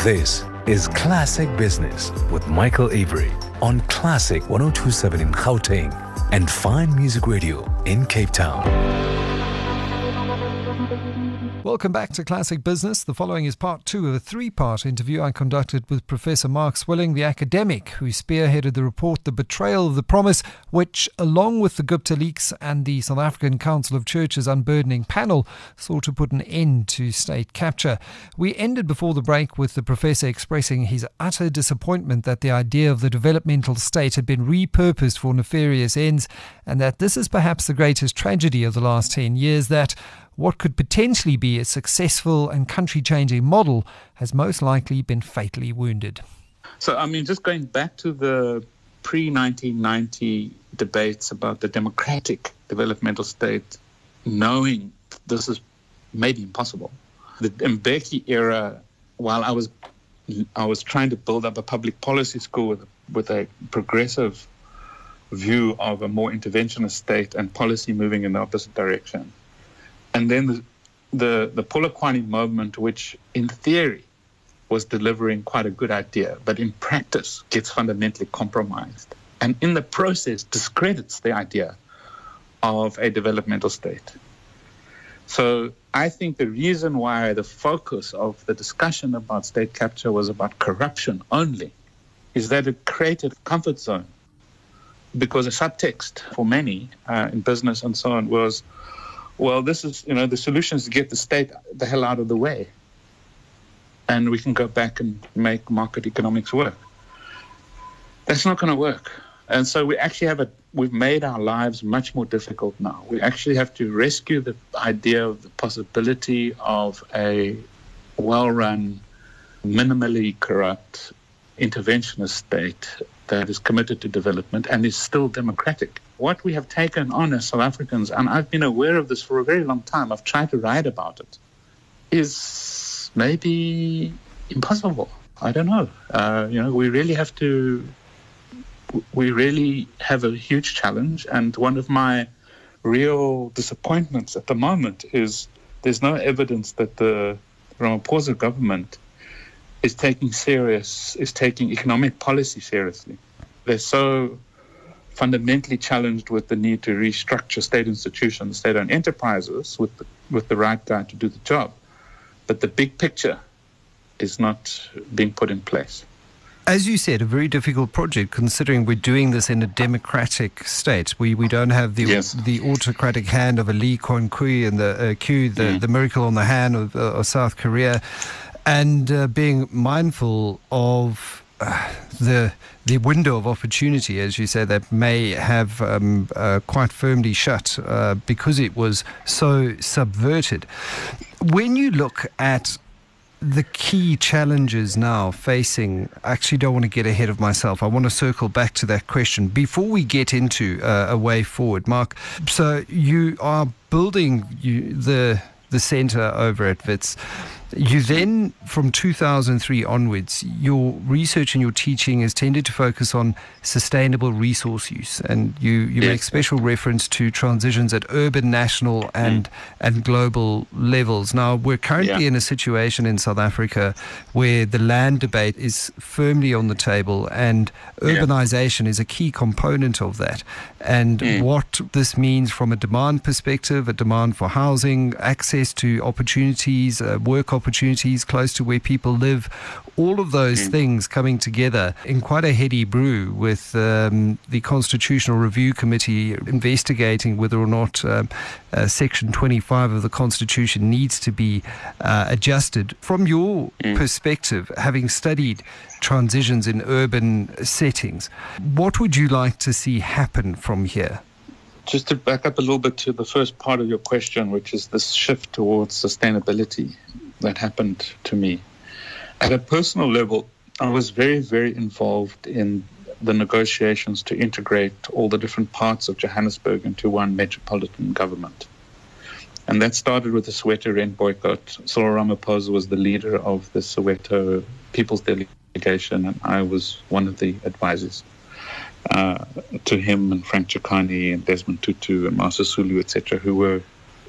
This is Classic Business with Michael Avery on Classic 102.7 in Gauteng and Fine Music Radio in Cape Town. Welcome back to Classic Business. The following is part 2 of a 3-part interview I conducted with Professor Mark Swilling, the academic who spearheaded the report The Betrayal of the Promise, which, along with the Gupta leaks and the South African Council of Churches unburdening panel, sought to put an end to state capture. We ended before the break with the professor expressing his utter disappointment that the idea of the developmental state had been repurposed for nefarious ends, and that this is perhaps the greatest tragedy of the last 10 years, that what could potentially be a successful and country-changing model has most likely been fatally wounded. So, just going back to the pre-1990 debates about the democratic developmental state, knowing this is maybe impossible. The Mbeki era, while I was trying to build up a public policy school with a progressive view of a more interventionist state and policy moving in the opposite direction. And then the Polokwane movement, which in theory was delivering quite a good idea, but in practice gets fundamentally compromised. And in the process discredits the idea of a developmental state. So I think the reason why the focus of the discussion about state capture was about corruption only is that it created a comfort zone. Because a subtext for many in business and so on was, well, this is, the solution is to get the state the hell out of the way. And we can go back and make market economics work. That's not going to work. And so we've made our lives much more difficult now. We actually have to rescue the idea of the possibility of a well-run, minimally corrupt, interventionist state that is committed to development and is still democratic. What we have taken on as South Africans, and I've been aware of this for a very long time, I've tried to write about it, is maybe impossible. I don't know. We really have a huge challenge. And one of my real disappointments at the moment is there's no evidence that the Ramaphosa government is taking economic policy seriously. They're so fundamentally challenged with the need to restructure state institutions, state-owned enterprises with the right guy to do the job. But the big picture is not being put in place. As you said, a very difficult project considering we're doing this in a democratic state. We don't have the autocratic hand of a Lee Kuan Yew and the miracle on the hand of South Korea, and being mindful of the window of opportunity, as you say, that may have quite firmly shut because it was so subverted. When you look at the key challenges now facing, I actually don't want to get ahead of myself. I want to circle back to that question before we get into a way forward. Mark, so you are building the centre over at WITS. You then, from 2003 onwards, your research and your teaching has tended to focus on sustainable resource use, and you make special reference to transitions at urban, national and global levels. Now, we're currently in a situation in South Africa where the land debate is firmly on the table, and urbanization is a key component of that. And what this means from a demand perspective, a demand for housing, access to opportunities, work opportunities close to where people live, all of those things coming together in quite a heady brew with the Constitutional Review Committee investigating whether or not Section 25 of the Constitution needs to be adjusted. From your perspective, having studied transitions in urban settings, what would you like to see happen from here? Just to back up a little bit to the first part of your question, which is this shift towards sustainability that happened to me. At a personal level, I was very, very involved in the negotiations to integrate all the different parts of Johannesburg into one metropolitan government. And that started with the Soweto rent boycott. Cyril Ramaphosa was the leader of the Soweto People's Delegation, and I was one of the advisors to him and Frank Chikane and Desmond Tutu and Masa Sulu, etc., who were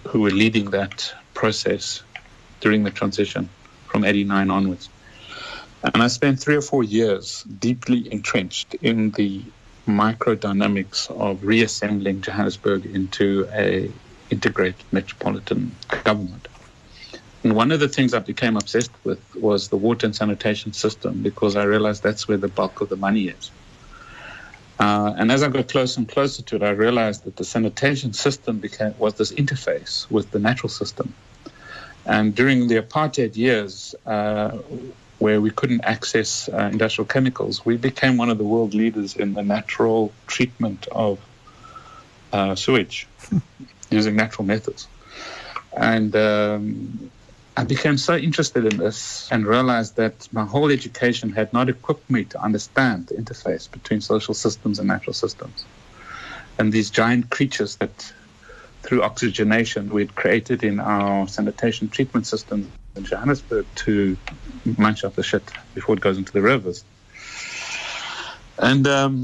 leading that process during the transition from 89 onwards. And I spent 3 or 4 years deeply entrenched in the microdynamics of reassembling Johannesburg into a integrated metropolitan government. And one of the things I became obsessed with was the water and sanitation system, because I realized that's where the bulk of the money is. And as I got closer and closer to it, I realized that the sanitation system was this interface with the natural system. And during the apartheid years, where we couldn't access industrial chemicals, we became one of the world leaders in the natural treatment of sewage using natural methods. And I became so interested in this and realized that my whole education had not equipped me to understand the interface between social systems and natural systems. And these giant creatures that, through oxygenation, we'd created in our sanitation treatment system in Johannesburg to munch up the shit before it goes into the rivers. And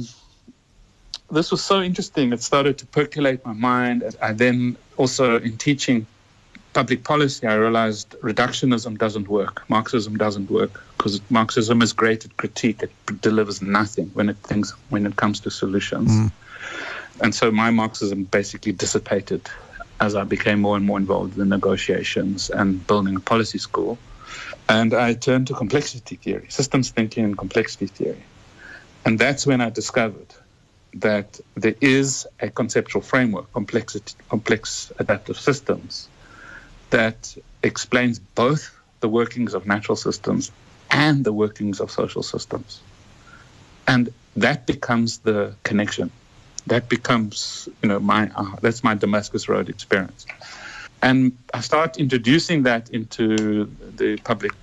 this was so interesting. It started to percolate my mind. I then also, in teaching public policy, I realized reductionism doesn't work. Marxism doesn't work, because Marxism is great at critique. It delivers nothing when it comes to solutions. And so my Marxism basically dissipated as I became more and more involved in the negotiations and building a policy school. And I turned to complexity theory, systems thinking and complexity theory. And that's when I discovered that there is a conceptual framework, complex adaptive systems, that explains both the workings of natural systems and the workings of social systems. And that becomes the connection. That becomes, that's my Damascus Road experience. And I start introducing that into the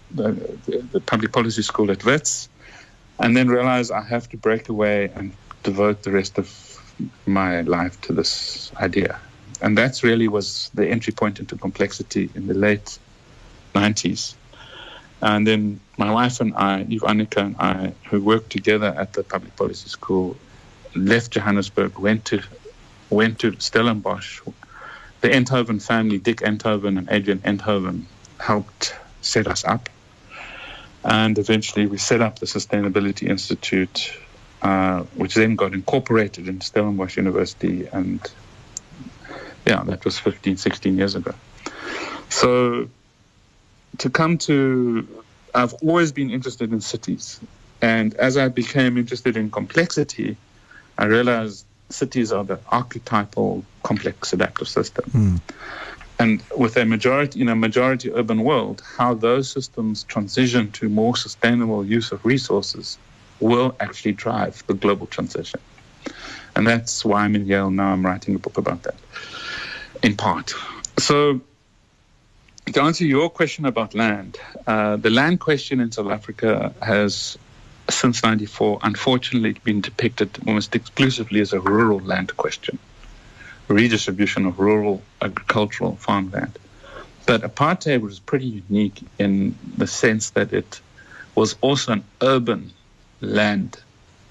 public policy school at Wits, and then realize I have to break away and devote the rest of my life to this idea. And that's really was the entry point into complexity in the late 90s. And then my wife and I, Eve Annika and I, who worked together at the public policy school, left Johannesburg, went to Stellenbosch. The Enthoven family, Dick Enthoven and Adrian Enthoven, helped set us up. And eventually we set up the Sustainability Institute, which then got incorporated in Stellenbosch University. And yeah, that was 15, 16 years ago. So I've always been interested in cities. And as I became interested in complexity, I realized cities are the archetypal complex adaptive system. And with in a majority urban world, how those systems transition to more sustainable use of resources will actually drive the global transition. And that's why I'm in Yale now. I'm writing a book about that, in part. So to answer your question about land, the land question in South Africa has, since 94, unfortunately been depicted almost exclusively as a rural land question, redistribution of rural agricultural farmland. But apartheid was pretty unique in the sense that it was also an urban land.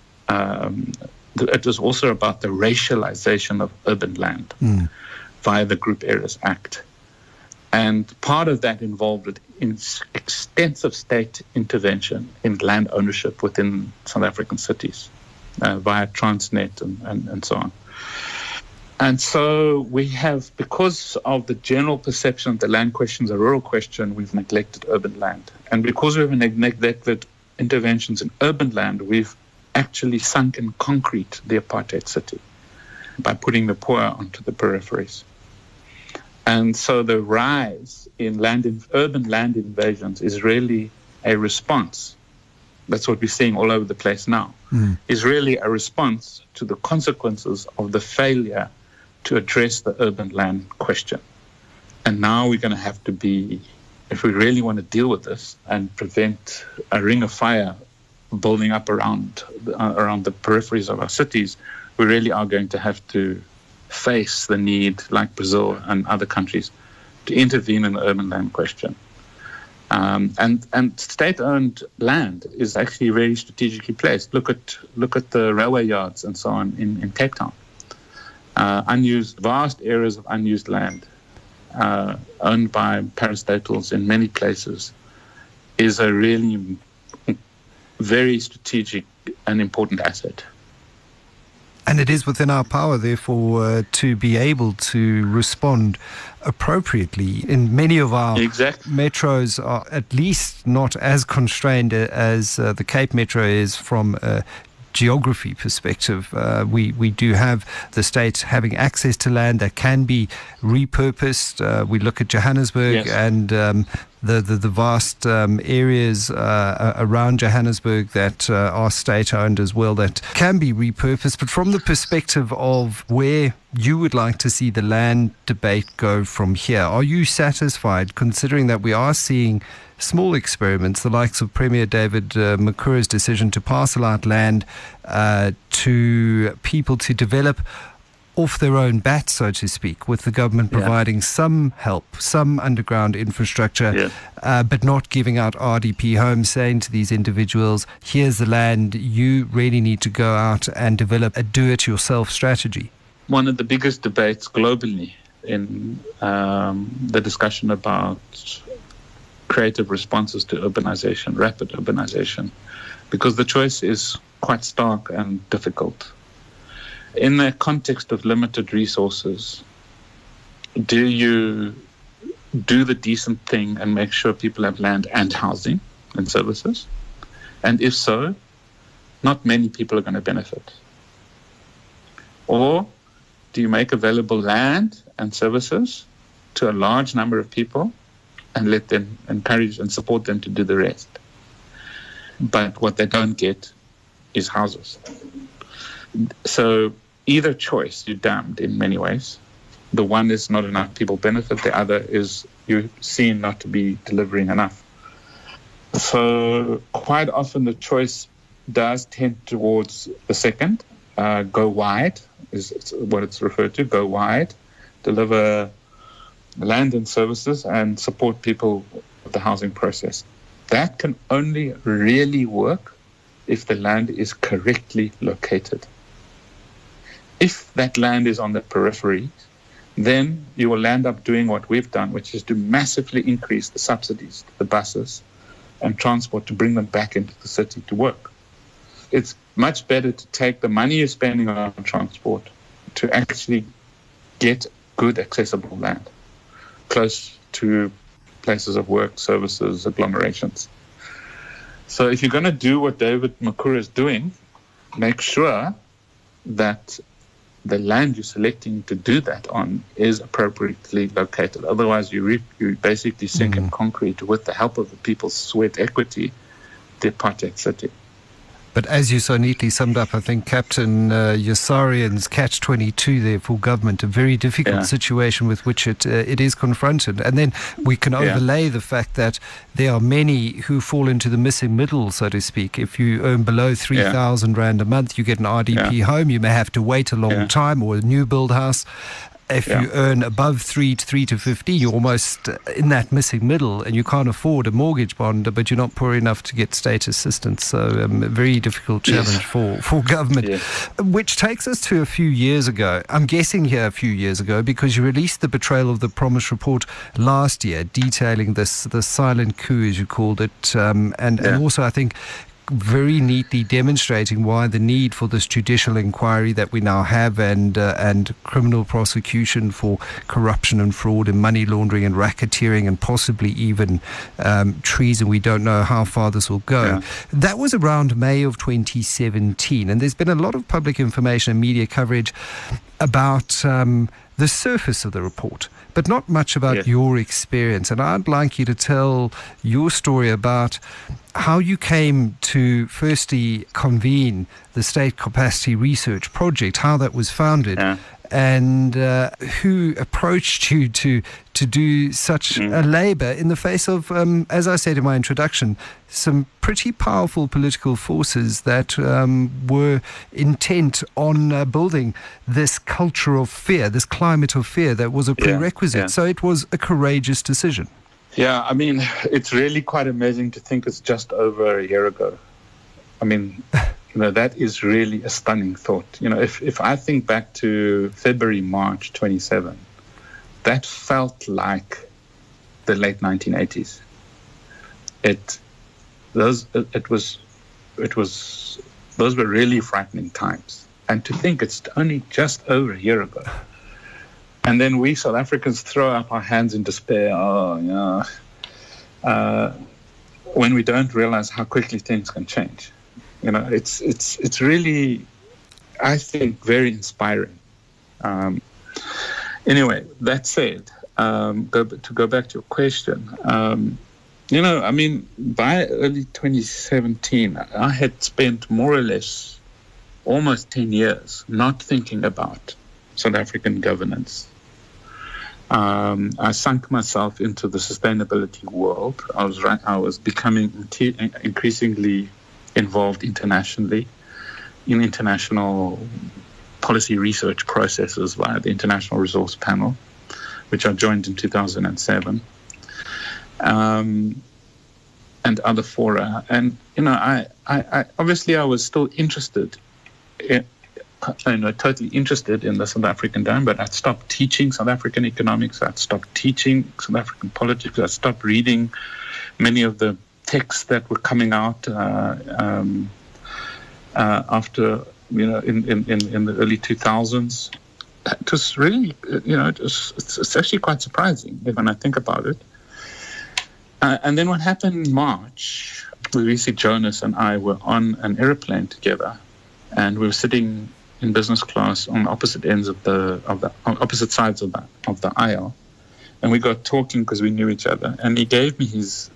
It was also about the racialization of urban land via the Group Areas Act. And part of that involved extensive state intervention in land ownership within South African cities via Transnet and so on. And so we have, because of the general perception that the land question is a rural question, we've neglected urban land. And because we've neglected interventions in urban land, we've actually sunk in concrete the apartheid city by putting the poor onto the peripheries. And so the rise in urban land invasions is really a response. That's what we're seeing all over the place now, is really a response to the consequences of the failure to address the urban land question. And now we're going to have to be, if we really want to deal with this and prevent a ring of fire building up around the peripheries of our cities, we really are going to have to face the need, like Brazil and other countries, to intervene in the urban land question. And state-owned land is actually very strategically placed. Look at the railway yards and so on in Cape Town. Vast areas of unused land owned by parastatals in many places is a really very strategic and important asset. And it is within our power, therefore, to be able to respond appropriately. In many of our metros are at least not as constrained as the Cape Metro is from a geography perspective. We do have the state having access to land that can be repurposed. We look at Johannesburg and the vast areas around Johannesburg that are state-owned as well that can be repurposed. But from the perspective of where you would like to see the land debate go from here, are you satisfied, considering that we are seeing small experiments, the likes of Premier David Makura's decision to parcel out land to people to develop off their own bat, so to speak, with the government providing some help, some underground infrastructure, but not giving out RDP homes, saying to these individuals, here's the land, you really need to go out and develop a do-it-yourself strategy? One of the biggest debates globally in the discussion about creative responses to urbanization, rapid urbanization, because the choice is quite stark and difficult. In the context of limited resources, do you do the decent thing and make sure people have land and housing and services? And if so, not many people are going to benefit. Or do you make available land and services to a large number of people and let them encourage and support them to do the rest? But what they don't get is houses. So either choice, you're damned in many ways. The one is not enough people benefit. The other is you're seen not to be delivering enough. So quite often the choice does tend towards the second. Go wide is what it's referred to. Go wide, deliver land and services, and support people with the housing process. That can only really work if the land is correctly located. If that land is on the periphery, then you will end up doing what we've done, which is to massively increase the subsidies to the buses and transport to bring them back into the city to work. It's much better to take the money you're spending on transport to actually get good accessible land close to places of work, services, agglomerations. So if you're going to do what David Makura is doing, make sure that the land you're selecting to do that on is appropriately located. Otherwise, you basically sink in concrete with the help of the people's sweat equity, the apartheid city. But as you so neatly summed up, I think Captain Yossarian's catch-22 there for government, a very difficult situation with which it is confronted. And then we can overlay the fact that there are many who fall into the missing middle, so to speak. If you earn below 3,000 Rand a month, you get an RDP home. You may have to wait a long time, or a new build house. If you earn above 3 to 50, you're almost in that missing middle, and you can't afford a mortgage bond, but you're not poor enough to get state assistance. So a very difficult challenge for government, which takes us to a few years ago. I'm guessing here a few years ago, because you released the Betrayal of the Promise report last year, detailing the silent coup, as you called it, and also, I think, very neatly demonstrating why the need for this judicial inquiry that we now have and criminal prosecution for corruption and fraud and money laundering and racketeering and possibly even treason. We don't know how far this will go. That was around May of 2017, and there's been a lot of public information and media coverage about the surface of the report, but not much about your experience. And I'd like you to tell your story about how you came to firstly convene the State Capacity Research Project, how that was founded, and who approached you to do such a labour in the face of, as I said in my introduction, some pretty powerful political forces that were intent on building this culture of fear, this climate of fear that was a prerequisite. So it was a courageous decision. Yeah, I mean, it's really quite amazing to think it's just over a year ago. I mean, that is really a stunning thought. If I think back to February, March 27, that felt like the late 1980s. It was those were really frightening times. And to think it's only just over a year ago. And then we South Africans throw up our hands in despair. When we don't realize how quickly things can change. It's really, I think, very inspiring. Anyway, that said, to go back to your question, by early 2017, I had spent more or less almost 10 years not thinking about South African governance. I sunk myself into the sustainability world. I was becoming increasingly involved internationally in international policy research processes via the International Resource Panel, which I joined in 2007, and other fora. And I obviously I was still interested, totally interested in the South African dome, but I'd stopped teaching South African economics. I'd stopped teaching South African politics. I'd stopped reading many of the texts that were coming out after, in the early 2000s. It was really, it's actually quite surprising when I think about it. And then what happened in March, Luisi Jonas and I were on an airplane together, and we were sitting in business class on opposite ends of the opposite sides of the aisle, and we got talking because we knew each other. And he gave me his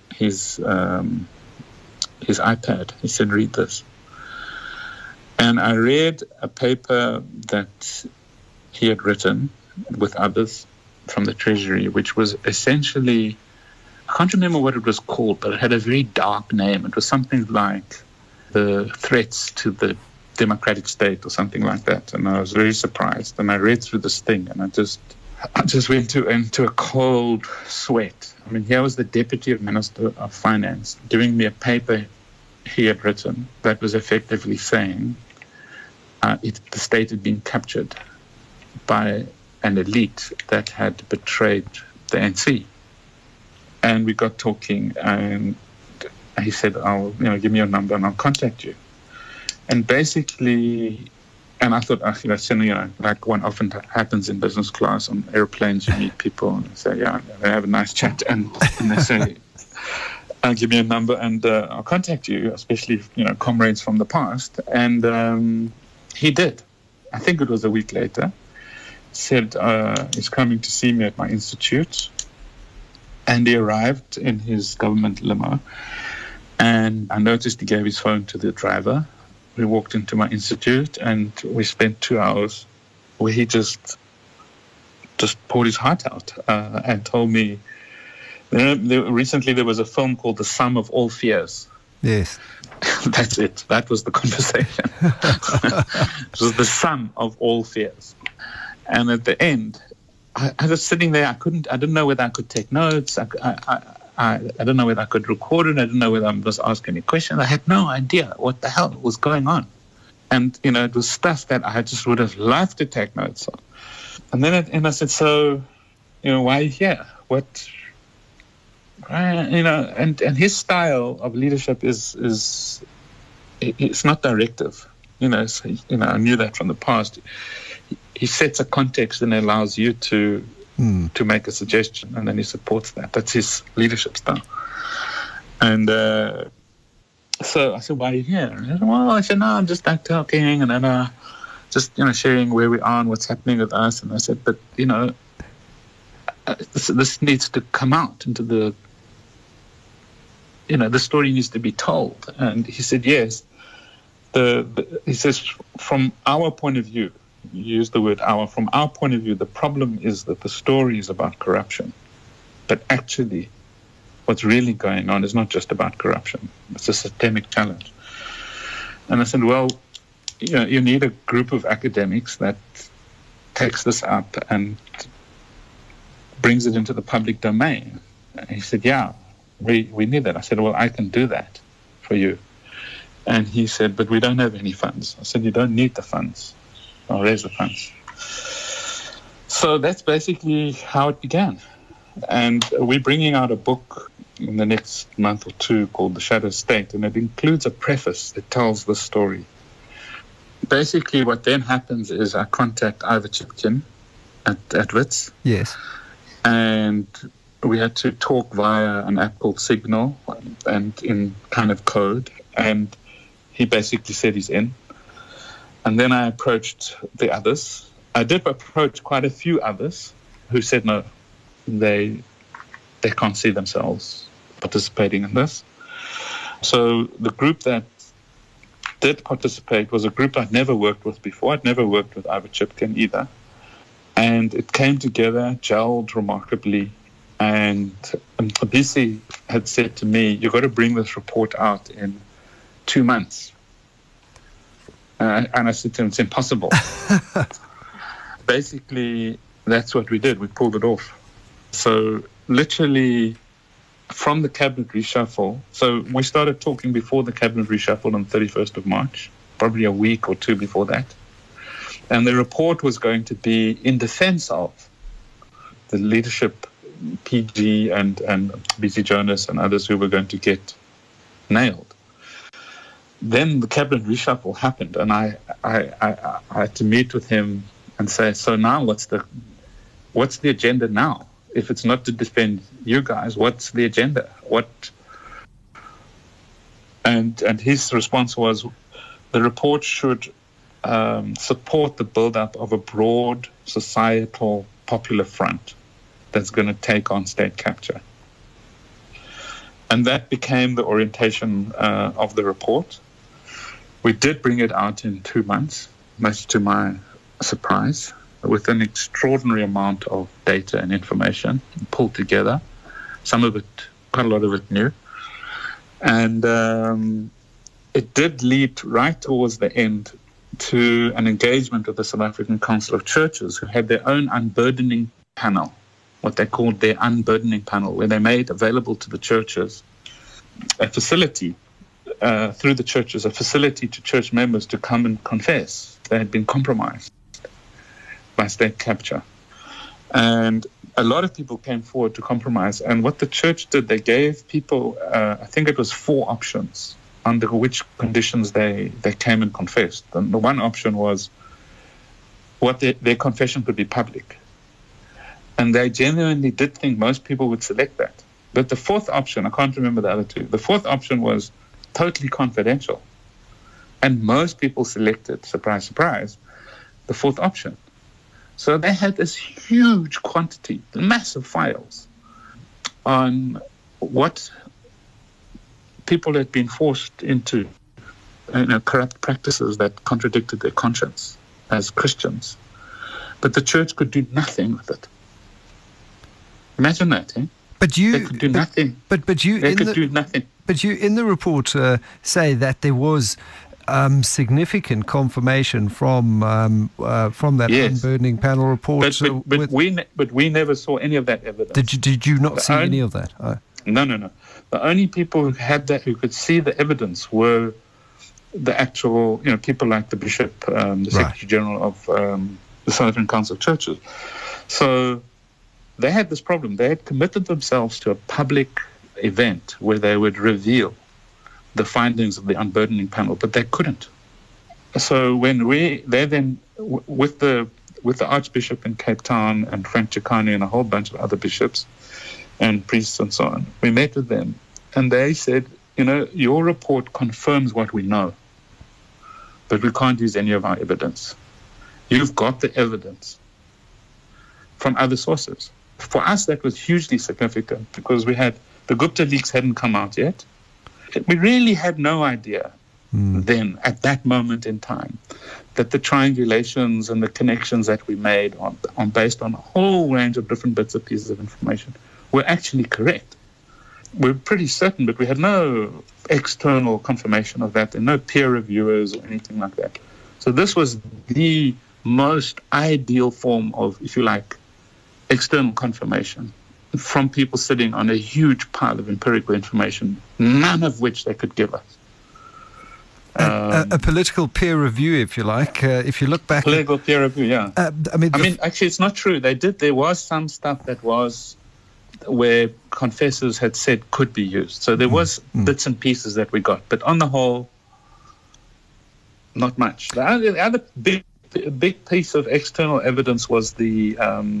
iPad. He said, "Read this." And I read a paper that he had written with others from the Treasury, which was essentially, I can't remember what it was called, but it had a very dark name. It was something like the threats to the democratic state or something like that. And I was very surprised. And I read through this thing, and I just went into a cold sweat. I mean, here was the Deputy Minister of Finance giving me a paper he had written that was effectively saying the state had been captured by an elite that had betrayed the ANC. And we got talking, and he said, "I'll, give me your number and I'll contact you." And basically, and I thought, like one often happens in business class on airplanes, you meet people and they say, "Yeah," they have a nice chat, and they say, "Give me a number and I'll contact you," especially, comrades from the past. And he did. I think it was a week later. Said he's coming to see me at my institute. And he arrived in his government limo, and I noticed he gave his phone to the driver. We walked into my institute, and we spent 2 hours where he just poured his heart out and told me, recently there was a film called The Sum of All Fears. Yes. That's it. That was the conversation. It was the sum of all fears. And at the end, I was sitting there. I didn't know whether I could take notes. I don't know whether I could record it. I didn't know whether I was asking any questions. I had no idea what the hell was going on. And, it was stuff that I just would have loved to take notes on. And then I said, "So, why are you here? What, and his style of leadership is it's not directive. I knew that from the past. He sets a context and allows you to make a suggestion, and then he supports that. That's his leadership style. And so I said, "Why are you here?" And he said, I said, "No, I'm just like talking, and then just sharing where we are and what's happening with us." And I said, "But this needs to come out into the the story needs to be told." And he said, "Yes." He says, "From our point of view," you use the word "our," from our point of view, the problem is that the story is about corruption. But actually, what's really going on is not just about corruption. It's a systemic challenge. And I said, "Well, you need a group of academics that takes this up and brings it into the public domain." And he said, "Yeah, we need that." I said, "Well, I can do that for you." And he said, "But we don't have any funds." I said, "You don't need the funds. I'll raise the funds." So that's basically how it began. And we're bringing out a book in the next month or two called The Shadow State, and it includes a preface that tells the story. Basically, what then happens is I contact Ivor Chipkin at WITS. Yes. And we had to talk via an app called Signal and in kind of code. And he basically said he's in. And then I approached the others. I did approach quite a few others who said no, they can't see themselves participating in this. So the group that did participate was a group I'd never worked with before. I'd never worked with Ivor Chipkin either. And it came together, gelled remarkably. And BC had said to me, you've got to bring this report out in 2 months. And I said to him, it's impossible. Basically, that's what we did. We pulled it off. So literally from the cabinet reshuffle, so we started talking before the cabinet reshuffle on the 31st of March, probably a week or two before that. And the report was going to be in defense of the leadership, PG and BC Jonas and others who were going to get nailed. Then the cabinet reshuffle happened, and I had to meet with him and say, so now what's the agenda now? If it's not to defend you guys, what's the agenda? And his response was, the report should support the build-up of a broad societal popular front that's going to take on state capture. And that became the orientation of the report. We did bring it out in 2 months, much to my surprise, with an extraordinary amount of data and information pulled together. Some of it, quite a lot of it new. And it did lead right towards the end to an engagement with the South African Council of Churches, who had their own unburdening panel, what they called their unburdening panel, where they made available to the churches a facility, through the churches, a facility to church members to come and confess they had been compromised by state capture. And a lot of people came forward to compromise. And what the church did, they gave people, I think it was 4 options under which conditions they came and confessed. And the one option was their confession could be public. And they genuinely did think most people would select that. But the 4th option, I can't remember the other 2, the 4th option was totally confidential. And most people selected, surprise, surprise, the 4th option. So they had this huge quantity, massive files on what people had been forced into, corrupt practices that contradicted their conscience as Christians. But the church could do nothing with it. Imagine that, eh? They could do nothing. But you do nothing. But you in the report say that there was significant confirmation from that unburdening panel report. But we never saw any of that evidence. Did you not see any of that? No. The only people who had that, who could see the evidence, were the actual, people like the bishop, the Secretary General of the South African Council of Churches. So they had this problem. They had committed themselves to a public event where they would reveal the findings of the unburdening panel, but they couldn't. So when they then, with the Archbishop in Cape Town and Frank Chikane and a whole bunch of other bishops and priests and so on, we met with them, and they said, your report confirms what we know, but we can't use any of our evidence. You've got the evidence from other sources. For us, that was hugely significant because the Gupta leaks hadn't come out yet. We really had no idea then, at that moment in time, that the triangulations and the connections that we made based on a whole range of different bits and pieces of information were actually correct. We were pretty certain, but we had no external confirmation of that and no peer reviewers or anything like that. So this was the most ideal form of, if you like, external confirmation from people sitting on a huge pile of empirical information, none of which they could give us. A political peer review, if you like. If you look back, political peer review, yeah. I mean, actually, it's not true. There was some stuff that was where confessors had said could be used. So there was bits and pieces that we got, but on the whole, not much. The other big piece of external evidence was the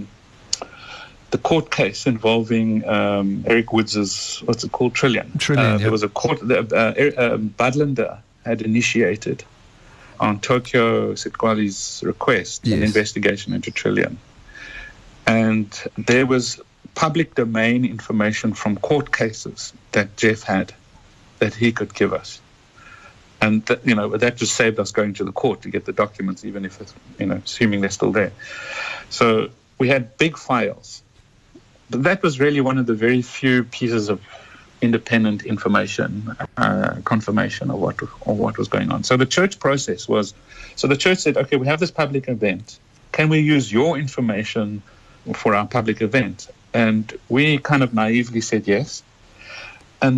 court case involving Eric Woods' Trillian. There was a court Budlander had initiated on Tokyo Sitkwali's request an investigation into Trillian, and there was public domain information from court cases that Jeff had that he could give us. And that just saved us going to the court to get the documents, even if it's, assuming they're still there. So we had big files. But that was really one of the very few pieces of independent information, confirmation of what was going on. So the church process was, the church said, okay, we have this public event. Can we use your information for our public event? And we kind of naively said yes. And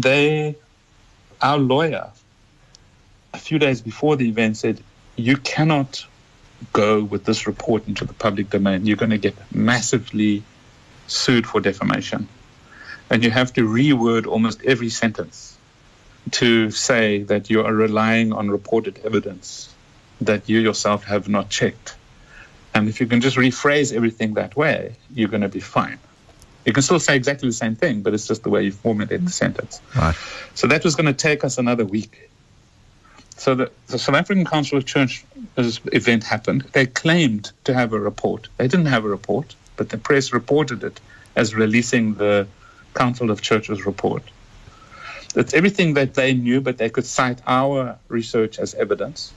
our lawyer, a few days before the event, said, you cannot go with this report into the public domain. You're going to get massively sued for defamation. And you have to reword almost every sentence to say that you are relying on reported evidence that you yourself have not checked. And if you can just rephrase everything that way, you're going to be fine. You can still say exactly the same thing, but it's just the way you formulate the sentence. Right. So that was going to take us another week. So the South African Council of Church event happened. They claimed to have a report. They didn't have a report, but the press reported it as releasing the Council of Churches report. It's everything that they knew, but they could cite our research as evidence.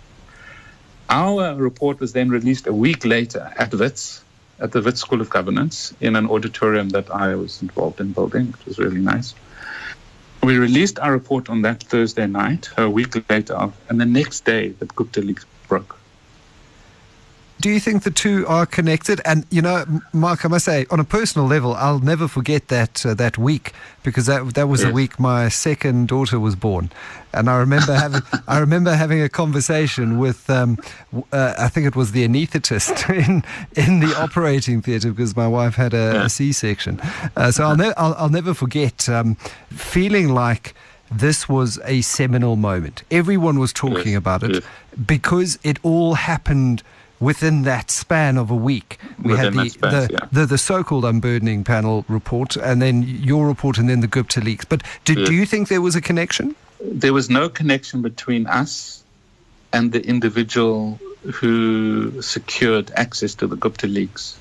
Our report was then released a week later at Wits, at the Wits School of Governance, in an auditorium that I was involved in building, which was really nice. We released our report on that Thursday night, a week later, and the next day the Gupta leaks broke. Do you think the two are connected? And, Mark, I must say, on a personal level, I'll never forget that week, because that was the week my second daughter was born. And I remember having a conversation with, I think it was the anaesthetist in the operating theatre, because my wife had a C-section. So I'll never forget feeling like this was a seminal moment. Everyone was talking about it because it all happened within that span of a week. We had the so-called unburdening panel report, and then your report, and then the Gupta leaks. But do you think there was a connection? There was no connection between us and the individual who secured access to the Gupta leaks.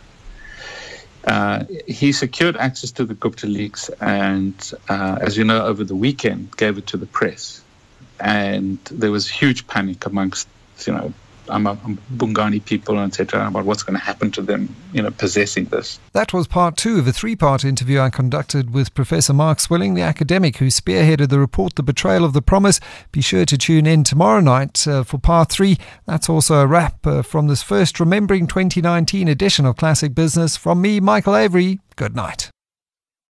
He secured access to the Gupta leaks and, as you know, over the weekend gave it to the press. And there was huge panic amongst, Bungani people, etc., about what's going to happen to them, possessing this. That was part 2 of a 3-part interview I conducted with Professor Mark Swilling, the academic who spearheaded the report, The Betrayal of the Promise. Be sure to tune in tomorrow night for part 3. That's also a wrap from this first Remembering 2019 edition of Classic Business. From me, Michael Avery, good night.